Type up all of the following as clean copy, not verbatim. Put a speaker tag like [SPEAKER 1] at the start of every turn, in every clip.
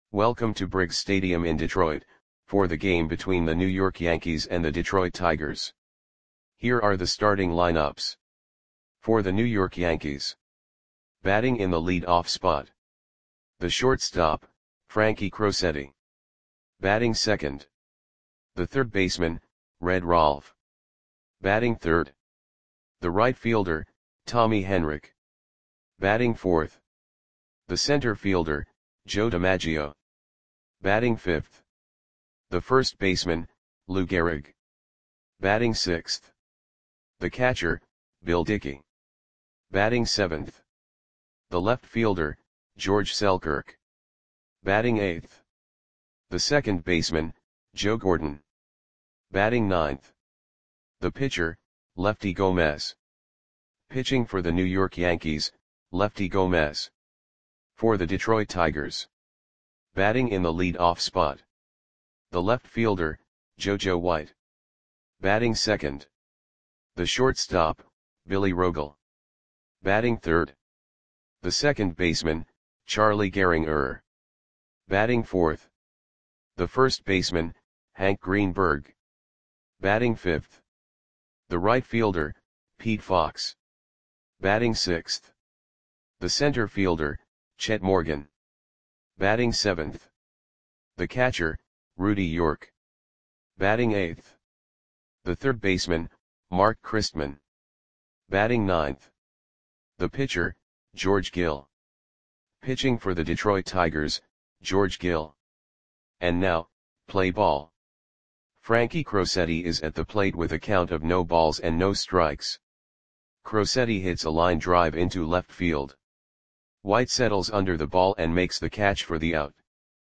[SPEAKER 1] Welcome to Briggs Stadium in Detroit, for the game between the New York Yankees and the Detroit Tigers. Here are the starting lineups. For the New York Yankees. Batting in the lead-off spot. The shortstop, Frankie Crosetti. Batting second. The third baseman, Red Rolfe. Batting third. The right fielder, Tommy Henrich. Batting fourth. The center fielder, Joe DiMaggio. Batting fifth. The first baseman, Lou Gehrig. Batting sixth. The catcher, Bill Dickey. Batting seventh. The left fielder, George Selkirk. Batting eighth. The second baseman, Joe Gordon. Batting ninth. The pitcher, Lefty Gomez. Pitching for the New York Yankees, Lefty Gomez. For the Detroit Tigers. Batting in the lead-off spot. The left fielder, JoJo White. Batting second. The shortstop, Billy Rogel. Batting third. The second baseman, Charlie Gehringer. Batting fourth. The first baseman, Hank Greenberg. Batting fifth. The right fielder, Pete Fox. Batting sixth. The center fielder, Chet Morgan. Batting seventh. The catcher, Rudy York. Batting eighth. The third baseman, Mark Christman. Batting ninth. The pitcher, George Gill. Pitching for the Detroit Tigers, George Gill. And now, play ball. Frankie Crosetti is at the plate with a count of no balls and no strikes. Crosetti hits a line drive into left field. White settles under the ball and makes the catch for the out.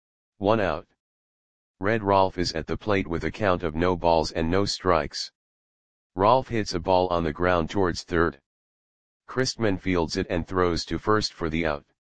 [SPEAKER 1] 1 out. Red Rolfe is at the plate with a count of no balls and no strikes. Rolfe hits a ball on the ground towards third. Christman fields it and throws to first for the out.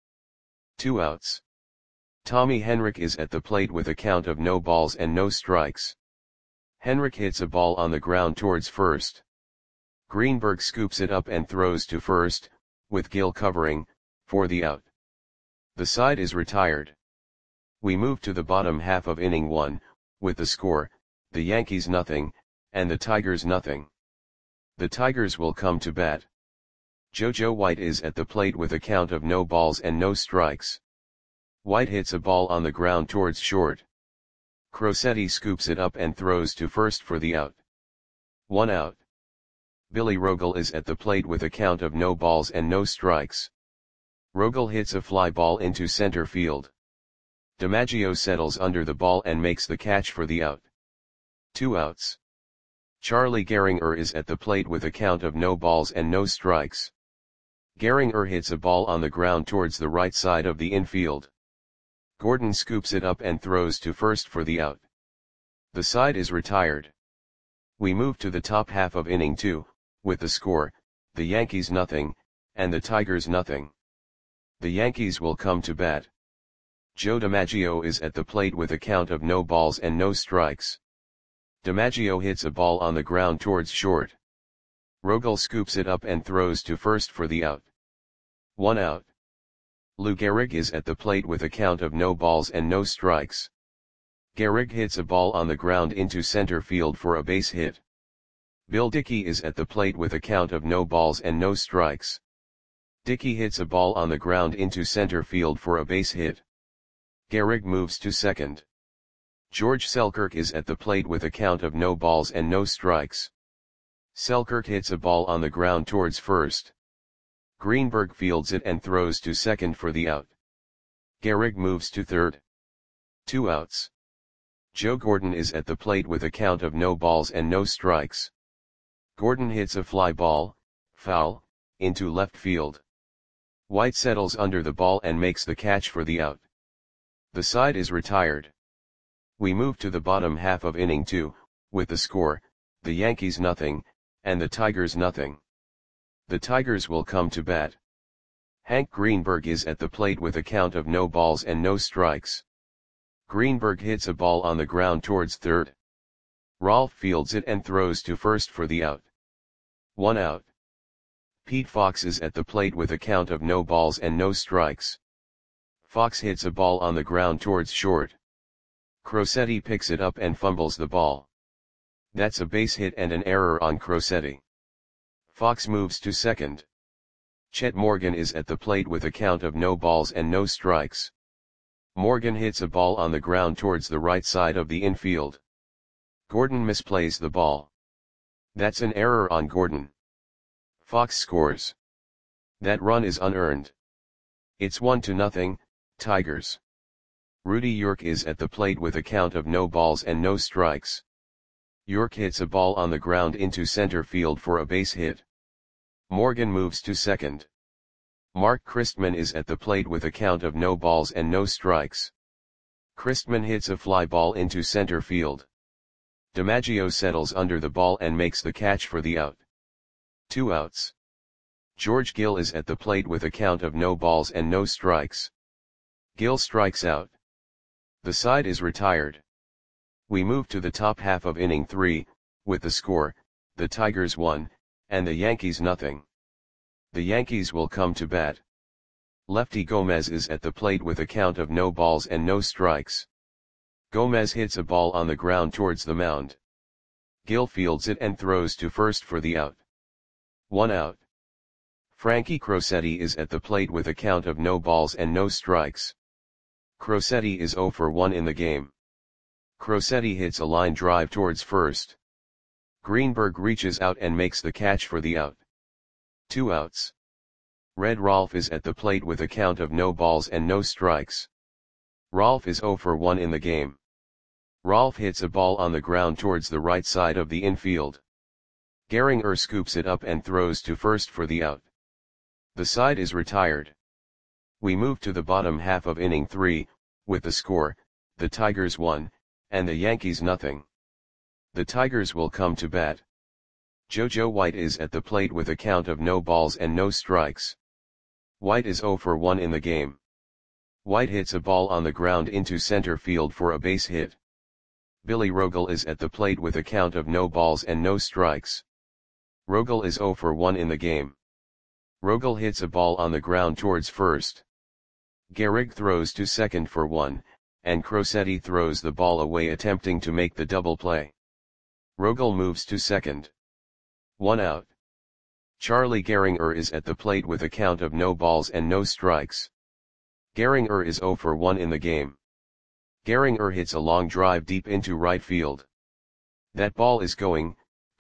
[SPEAKER 1] 2 outs. Tommy Henrich is at the plate with a count of no balls and no strikes. Henrich hits a ball on the ground towards first. Greenberg scoops it up and throws to first, with Gill covering, for the out. The side is retired. We move to the bottom half of inning 1, with the score, the Yankees nothing, and the Tigers nothing. The Tigers will come to bat. JoJo White is at the plate with a count of no balls and no strikes. White hits a ball on the ground towards short. Crosetti scoops it up and throws to first for the out. 1 out. Billy Rogel is at the plate with a count of no balls and no strikes. Rogel hits a fly ball into center field. DiMaggio settles under the ball and makes the catch for the out. 2 outs. Charlie Gehringer is at the plate with a count of no balls and no strikes. Gehringer hits a ball on the ground towards the right side of the infield. Gordon scoops it up and throws to first for the out. The side is retired. We move to the top half of inning 2, with the score, the Yankees nothing, and the Tigers nothing. The Yankees will come to bat. Joe DiMaggio is at the plate with a count of no balls and no strikes. DiMaggio hits a ball on the ground towards short. Rogel scoops it up and throws to first for the out. 1 out. Lou Gehrig is at the plate with a count of no balls and no strikes. Gehrig hits a ball on the ground into center field for a base hit. Bill Dickey is at the plate with a count of no balls and no strikes. Dickey hits a ball on the ground into center field for a base hit. Gehrig moves to second. George Selkirk is at the plate with a count of no balls and no strikes. Selkirk hits a ball on the ground towards first. Greenberg fields it and throws to second for the out. Gehrig moves to third. 2 outs. Joe Gordon is at the plate with a count of no balls and no strikes. Gordon hits a fly ball, foul, into left field. White settles under the ball and makes the catch for the out. The side is retired. We move to the bottom half of inning 2, with the score, the Yankees nothing, and the Tigers nothing. The Tigers will come to bat. Hank Greenberg is at the plate with a count of no balls and no strikes. Greenberg hits a ball on the ground towards third. Rolfe fields it and throws to first for the out. 1 out. Pete Fox is at the plate with a count of no balls and no strikes. Fox hits a ball on the ground towards short. Crosetti picks it up and fumbles the ball. That's a base hit and an error on Crosetti. Fox moves to second. Chet Morgan is at the plate with a count of no balls and no strikes. Morgan hits a ball on the ground towards the right side of the infield. Gordon misplays the ball. That's an error on Gordon. Fox scores. That run is unearned. It's 1-0, Tigers. Rudy York is at the plate with a count of no balls and no strikes. York hits a ball on the ground into center field for a base hit. Morgan moves to second. Mark Christman is at the plate with a count of no balls and no strikes. Christman hits a fly ball into center field. DiMaggio settles under the ball and makes the catch for the out. 2 outs. George Gill is at the plate with a count of no balls and no strikes. Gill strikes out. The side is retired. We move to the top half of inning 3, with the score, the Tigers 1, and the Yankees nothing. The Yankees will come to bat. Lefty Gomez is at the plate with a count of no balls and no strikes. Gomez hits a ball on the ground towards the mound. Gill fields it and throws to first for the out. 1 out. Frankie Crosetti is at the plate with a count of no balls and no strikes. Crosetti is 0 for 1 in the game. Crosetti hits a line drive towards first. Greenberg reaches out and makes the catch for the out. 2 outs. Red Rolfe is at the plate with a count of no balls and no strikes. Rolfe is 0 for 1 in the game. Rolfe hits a ball on the ground towards the right side of the infield. Gehringer scoops it up and throws to first for the out. The side is retired. We move to the bottom half of inning 3, with the score, the Tigers 1, and the Yankees nothing. The Tigers will come to bat. JoJo White is at the plate with a count of no balls and no strikes. White is 0 for 1 in the game. White hits a ball on the ground into center field for a base hit. Billy Rogel is at the plate with a count of no balls and no strikes. Rogel is 0 for 1 in the game. Rogel hits a ball on the ground towards first. Gehrig throws to second for 1, and Crosetti throws the ball away attempting to make the double play. Rogel moves to second. 1 out. Charlie Gehringer is at the plate with a count of no balls and no strikes. Gehringer is 0 for 1 in the game. Gehringer hits a long drive deep into right field. That ball is gone.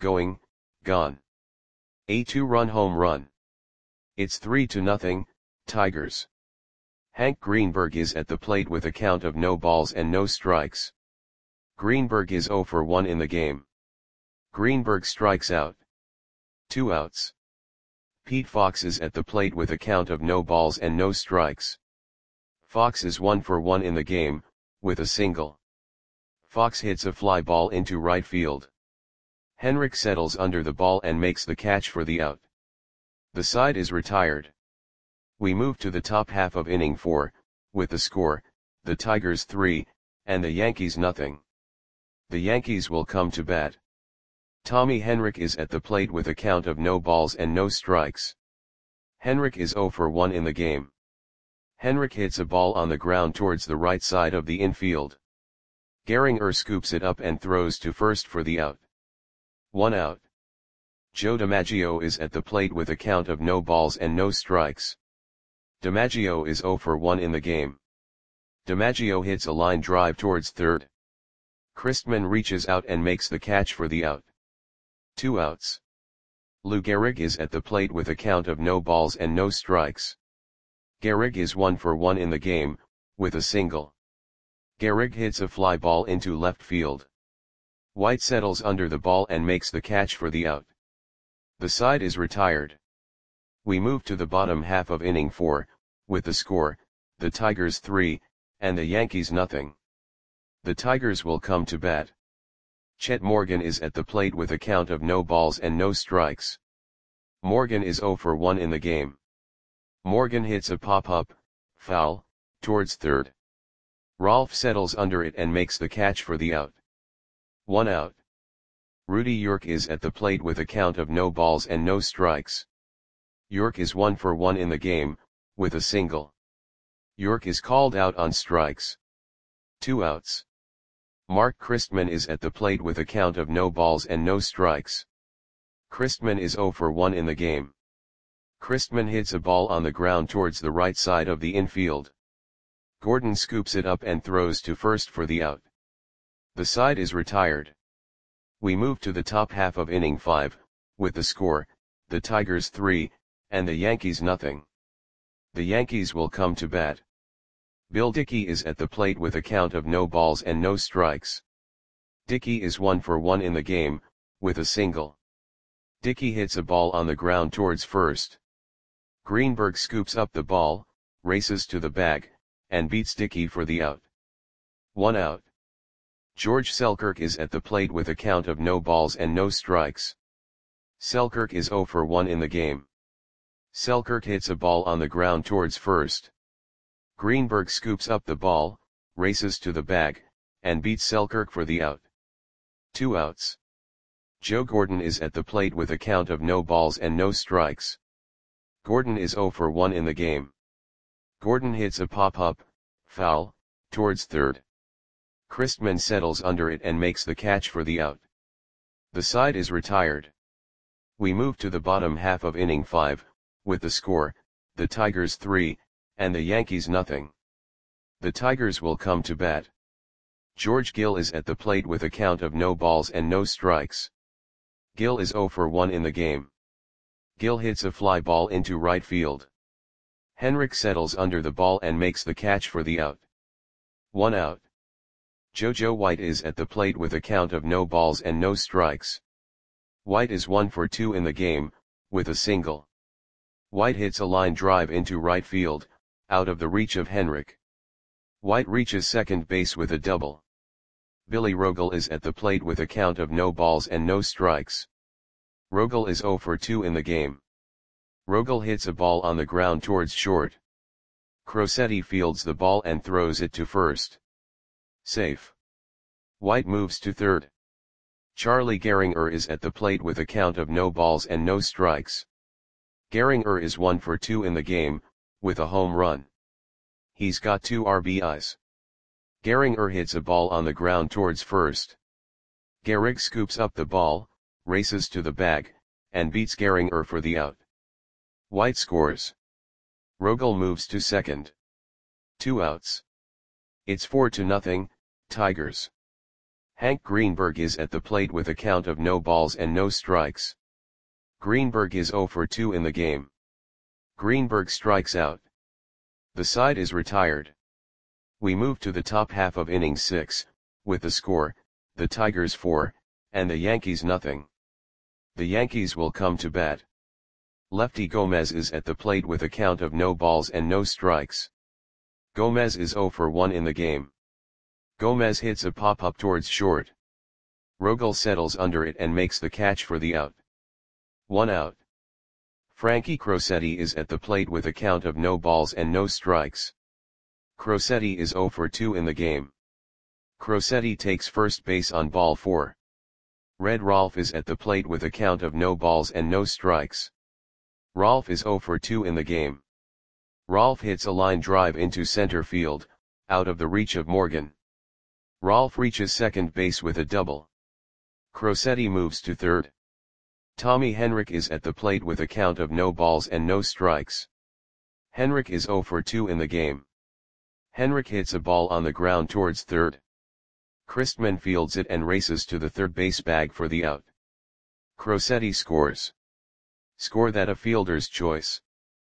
[SPEAKER 1] A 2-run home run. It's 3-0, Tigers. Hank Greenberg is at the plate with a count of no balls and no strikes. Greenberg is 0 for 1 in the game. Greenberg strikes out. 2 outs. Pete Fox is at the plate with a count of no balls and no strikes. Fox is 1 for 1 in the game, with a single. Fox hits a fly ball into right field. Henrik settles under the ball and makes the catch for the out. The side is retired. We move to the top half of inning 4, with the score, the Tigers 3, and the Yankees nothing. The Yankees will come to bat. Tommy Henrik is at the plate with a count of no balls and no strikes. Henrik is 0 for 1 in the game. Henrik hits a ball on the ground towards the right side of the infield. Gehringer scoops it up and throws to first for the out. 1 out. Joe DiMaggio is at the plate with a count of no balls and no strikes. DiMaggio is 0 for 1 in the game. DiMaggio hits a line drive towards third. Christman reaches out and makes the catch for the out. 2 outs. Lou Gehrig is at the plate with a count of no balls and no strikes. Gehrig is 1 for 1 in the game, with a single. Gehrig hits a fly ball into left field. White settles under the ball and makes the catch for the out. The side is retired. We move to the bottom half of inning 4, with the score, the Tigers 3, and the Yankees nothing. The Tigers will come to bat. Chet Morgan is at the plate with a count of no balls and no strikes. Morgan is 0 for 1 in the game. Morgan hits a pop-up, foul, towards third. Rolfe settles under it and makes the catch for the out. 1 out. Rudy York is at the plate with a count of no balls and no strikes. York is 1 for 1 in the game, with a single. York is called out on strikes. 2 outs. Mark Christman is at the plate with a count of no balls and no strikes. Christman is 0 for 1 in the game. Christman hits a ball on the ground towards the right side of the infield. Gordon scoops it up and throws to first for the out. The side is retired. We move to the top half of inning 5, with the score, the Tigers 3, and the Yankees nothing. The Yankees will come to bat. Bill Dickey is at the plate with a count of no balls and no strikes. Dickey is 1 for 1 in the game, with a single. Dickey hits a ball on the ground towards first. Greenberg scoops up the ball, races to the bag, and beats Dickey for the out. 1 out. George Selkirk is at the plate with a count of no balls and no strikes. Selkirk is 0 for 1 in the game. Selkirk hits a ball on the ground towards first. Greenberg scoops up the ball, races to the bag, and beats Selkirk for the out. 2 outs. Joe Gordon is at the plate with a count of no balls and no strikes. Gordon is 0 for 1 in the game. Gordon hits a pop-up, foul, towards third. Christman settles under it and makes the catch for the out. The side is retired. We move to the bottom half of inning 5, with the score, the Tigers 3, and the Yankees nothing. The Tigers will come to bat. George Gill is at the plate with a count of no balls and no strikes. Gill is 0 for 1 in the game. Gill hits a fly ball into right field. Henrik settles under the ball and makes the catch for the out. 1 out. JoJo White is at the plate with a count of no balls and no strikes. White is 1 for 2 in the game, with a single. White hits a line drive into right field, out of the reach of Henrik. White reaches second base with a double. Billy Rogel is at the plate with a count of no balls and no strikes. Rogel is 0 for 2 in the game. Rogel hits a ball on the ground towards short. Crosetti fields the ball and throws it to first. Safe. White moves to third. Charlie Gehringer is at the plate with a count of no balls and no strikes. Gehringer is 1 for 2 in the game, with a home run. He's got 2 RBIs. Gehringer hits a ball on the ground towards first. Gehrig scoops up the ball, races to the bag, and beats Gehringer for the out. White scores. Rogel moves to second. 2 outs. It's 4-0, Tigers. Hank Greenberg is at the plate with a count of no balls and no strikes. Greenberg is 0 for 2 in the game. Greenberg strikes out. The side is retired. We move to the top half of inning 6, with the score, the Tigers 4, and the Yankees nothing. The Yankees will come to bat. Lefty Gomez is at the plate with a count of no balls and no strikes. Gomez is 0 for 1 in the game. Gomez hits a pop-up towards short. Rogel settles under it and makes the catch for the out. 1 out. Frankie Crosetti is at the plate with a count of no balls and no strikes. Crosetti is 0 for 2 in the game. Crosetti takes first base on ball 4. Red Rolfe is at the plate with a count of no balls and no strikes. Rolfe is 0 for 2 in the game. Rolfe hits a line drive into center field, out of the reach of Morgan. Rolfe reaches second base with a double. Crosetti moves to third. Tommy Henrik is at the plate with a count of no balls and no strikes. Henrik is 0 for 2 in the game. Henrik hits a ball on the ground towards third. Christman fields it and races to the third base bag for the out. Crosetti scores. Score that a fielder's choice.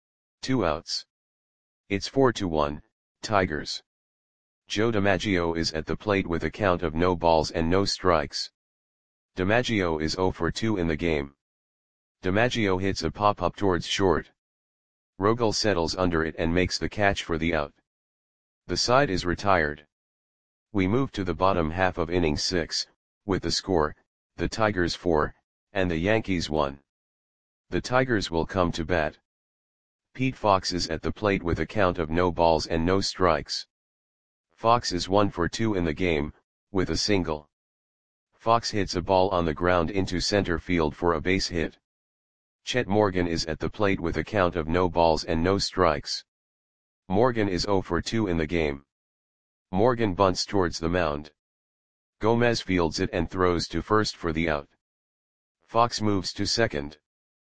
[SPEAKER 1] 2 outs. It's 4-1, Tigers. Joe DiMaggio is at the plate with a count of no balls and no strikes. DiMaggio is 0 for 2 in the game. DiMaggio hits a pop-up towards short. Rogel settles under it and makes the catch for the out. The side is retired. We move to the bottom half of inning 6, with the score, the Tigers 4, and the Yankees 1. The Tigers will come to bat. Pete Fox is at the plate with a count of no balls and no strikes. Fox is 1 for 2 in the game, with a single. Fox hits a ball on the ground into center field for a base hit. Chet Morgan is at the plate with a count of no balls and no strikes. Morgan is 0 for 2 in the game. Morgan bunts towards the mound. Gomez fields it and throws to first for the out. Fox moves to second.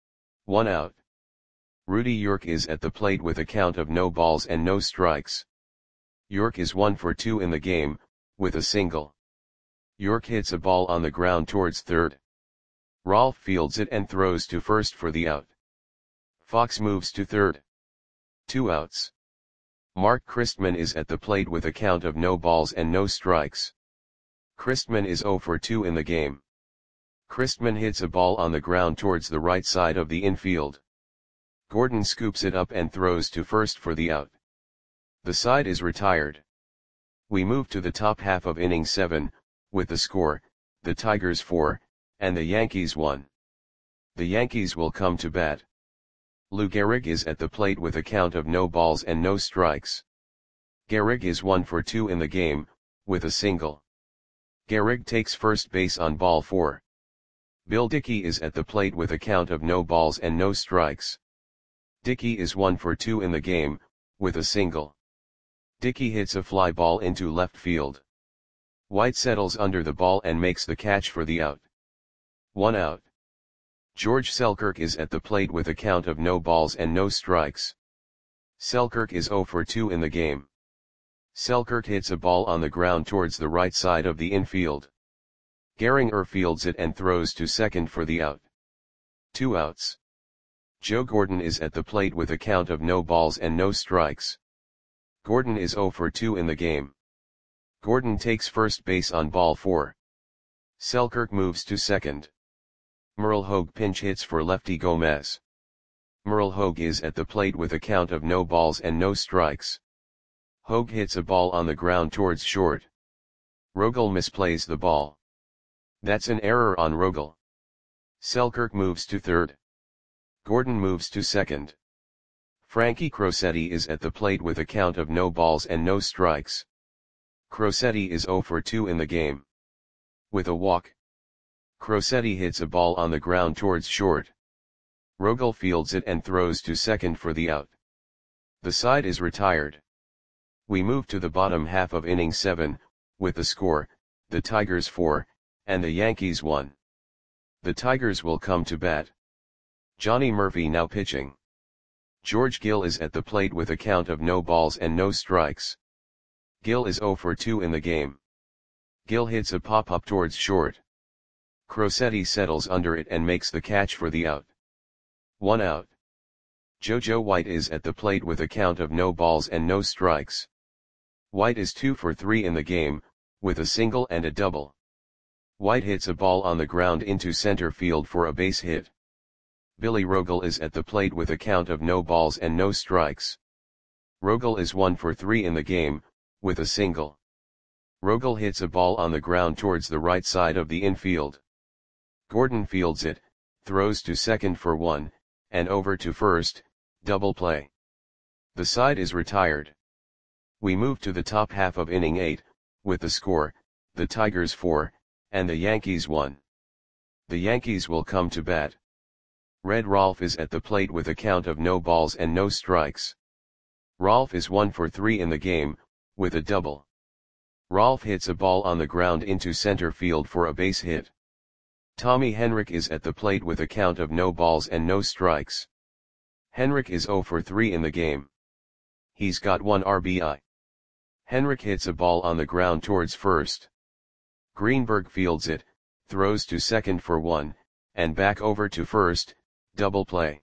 [SPEAKER 1] 1 out. Rudy York is at the plate with a count of no balls and no strikes. York is 1 for 2 in the game, with a single. York hits a ball on the ground towards third. Rolfe fields it and throws to first for the out. Fox moves to third. 2 outs. Mark Christman is at the plate with a count of no balls and no strikes. Christman is 0 for 2 in the game. Christman hits a ball on the ground towards the right side of the infield. Gordon scoops it up and throws to first for the out. The side is retired. We move to the top half of inning 7, with the score, the Tigers 4, and the Yankees 1. The Yankees will come to bat. Lou Gehrig is at the plate with a count of no balls and no strikes. Gehrig is 1 for 2 in the game, with a single. Gehrig takes first base on ball 4. Bill Dickey is at the plate with a count of no balls and no strikes. Dickey is 1 for 2 in the game, with a single. Dickey hits a fly ball into left field. White settles under the ball and makes the catch for the out. 1 out. George Selkirk is at the plate with a count of no balls and no strikes. Selkirk is 0 for 2 in the game. Selkirk hits a ball on the ground towards the right side of the infield. Gehringer fields it and throws to second for the out. 2 outs. Joe Gordon is at the plate with a count of no balls and no strikes. Gordon is 0 for 2 in the game. Gordon takes first base on ball 4. Selkirk moves to second. Merle Hogue pinch hits for lefty Gomez. Merle Hogue is at the plate with a count of no balls and no strikes. Hogue hits a ball on the ground towards short. Rogel misplays the ball. That's an error on Rogel. Selkirk moves to third. Gordon moves to second. Frankie Crosetti is at the plate with a count of no balls and no strikes. Crosetti is 0 for 2 in the game. With a walk. Crosetti hits a ball on the ground towards short. Rogel fields it and throws to second for the out. The side is retired. We move to the bottom half of inning 7, with the score, the Tigers 4, and the Yankees 1. The Tigers will come to bat. Johnny Murphy now pitching. George Gill is at the plate with a count of no balls and no strikes. Gill is 0 for 2 in the game. Gill hits a pop-up towards short. Crosetti settles under it and makes the catch for the out. 1 out. JoJo White is at the plate with a count of no balls and no strikes. White is 2 for 3 in the game, with a single and a double. White hits a ball on the ground into center field for a base hit. Billy Rogel is at the plate with a count of no balls and no strikes. Rogel is 1 for 3 in the game, with a single. Rogel hits a ball on the ground towards the right side of the infield. Gordon fields it, throws to second for 1, and over to first, double play. The side is retired. We move to the top half of inning 8, with the score, the Tigers 4, and the Yankees 1. The Yankees will come to bat. Red Rolfe is at the plate with a count of no balls and no strikes. Rolfe is 1 for 3 in the game, with a double. Rolfe hits a ball on the ground into center field for a base hit. Tommy Henrich is at the plate with a count of no balls and no strikes. Henrich is 0 for 3 in the game. He's got 1 RBI. Henrich hits a ball on the ground towards first. Greenberg fields it, throws to second for 1, and back over to first, double play.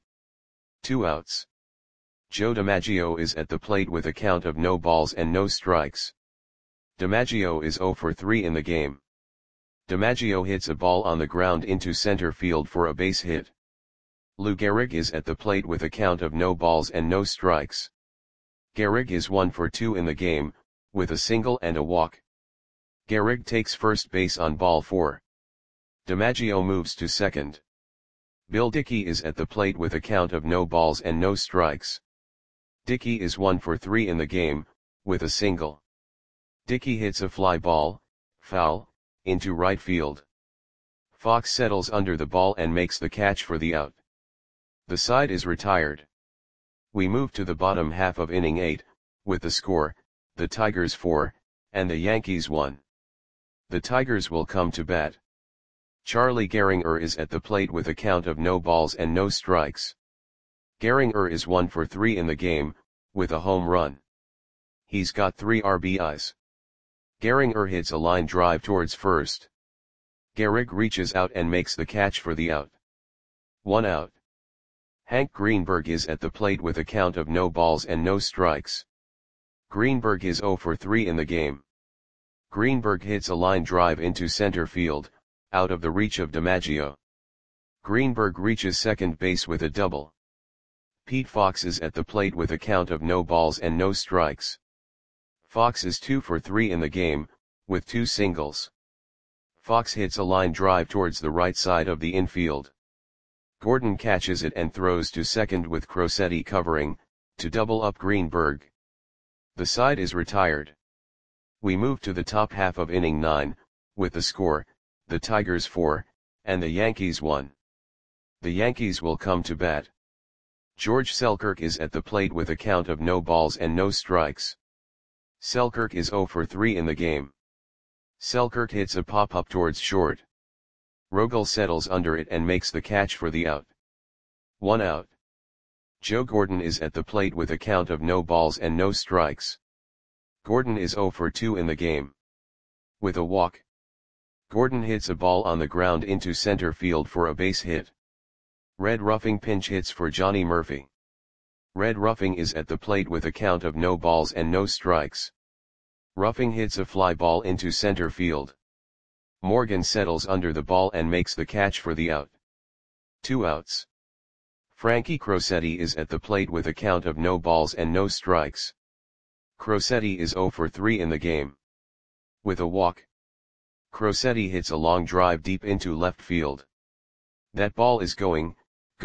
[SPEAKER 1] 2 outs. Joe DiMaggio is at the plate with a count of no balls and no strikes. DiMaggio is 0 for 3 in the game. DiMaggio hits a ball on the ground into center field for a base hit. Lou Gehrig is at the plate with a count of no balls and no strikes. Gehrig is 1 for 2 in the game, with a single and a walk. Gehrig takes first base on ball 4. DiMaggio moves to second. Bill Dickey is at the plate with a count of no balls and no strikes. Dickey is 1 for 3 in the game, with a single. Dickey hits a fly ball, foul, into right field. Fox settles under the ball and makes the catch for the out. The side is retired. We move to the bottom half of inning 8, with the score, the Tigers 4, and the Yankees 1. The Tigers will come to bat. Charlie Gehringer is at the plate with a count of no balls and no strikes. Gehringer is 1 for 3 in the game, with a home run. He's got 3 RBIs. Gehringer hits a line drive towards first. Gehrig reaches out and makes the catch for the out. 1 out. Hank Greenberg is at the plate with a count of no balls and no strikes. Greenberg is 0 for 3 in the game. Greenberg hits a line drive into center field, out of the reach of DiMaggio. Greenberg reaches second base with a double. Pete Fox is at the plate with a count of no balls and no strikes. Fox is 2 for 3 in the game, with 2 singles. Fox hits a line drive towards the right side of the infield. Gordon catches it and throws to second with Crosetti covering, to double up Greenberg. The side is retired. We move to the top half of inning 9, with the score, the Tigers 4, and the Yankees 1. The Yankees will come to bat. George Selkirk is at the plate with a count of no balls and no strikes. Selkirk is 0 for 3 in the game. Selkirk hits a pop-up towards short. Rogel settles under it and makes the catch for the out. 1 out. Joe Gordon is at the plate with a count of no balls and no strikes. Gordon is 0 for 2 in the game. With a walk. Gordon hits a ball on the ground into center field for a base hit. Red Ruffing pinch hits for Johnny Murphy. Red Ruffing is at the plate with a count of no balls and no strikes. Ruffing hits a fly ball into center field. Morgan settles under the ball and makes the catch for the out. 2 outs. Frankie Crosetti is at the plate with a count of no balls and no strikes. Crosetti is 0 for 3 in the game. With a walk. Crosetti hits a long drive deep into left field. That ball is gone.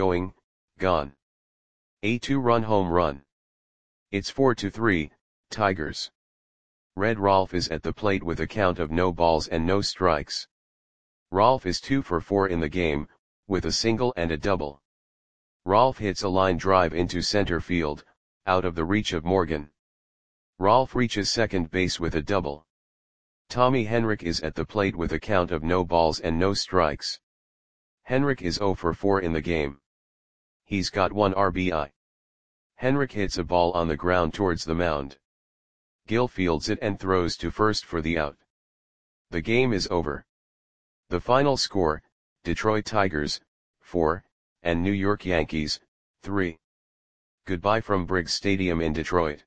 [SPEAKER 1] A 2-run home run. It's 4-3, Tigers. Red Rolf is at the plate with a count of no balls and no strikes. Rolf is 2 for 4 in the game, with a single and a double. Rolf hits a line drive into center field, out of the reach of Morgan. Rolf reaches second base with a double. Tommy Henrich is at the plate with a count of no balls and no strikes. Henrich is 0 for 4 in the game. He's got 1 RBI. Henrich hits a ball on the ground towards the mound. Gill fields it and throws to first for the out. The game is over. The final score, Detroit Tigers, 4, and New York Yankees, 3. Goodbye from Briggs Stadium in Detroit.